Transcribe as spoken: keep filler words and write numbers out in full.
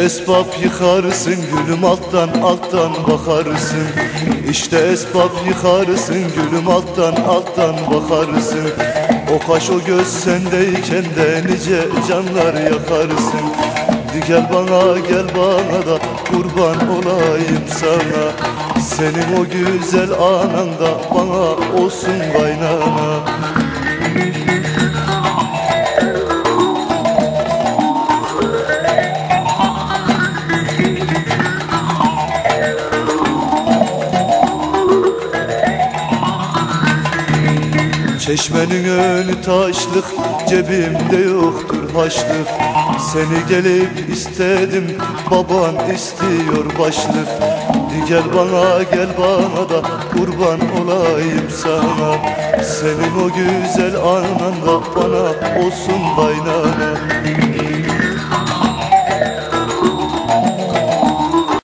esbab yıkarsın gülüm, alttan alttan bakarsın. İşte esbab yıkarsın gülüm, alttan alttan bakarsın. O kaş o göz sendeyken de nice canlar yakarsın. Di gel bana gel bana da kurban olayım sana. Senin o güzel anan da bana olsun kaynana. Çeşmenin önü taşlık, cebimde yoktur haçlık. Seni gelip istedim, baban istiyor başlık. Di gel bana gel bana da kurban olayım sana. Senin o güzel anan da bana olsun kaynana.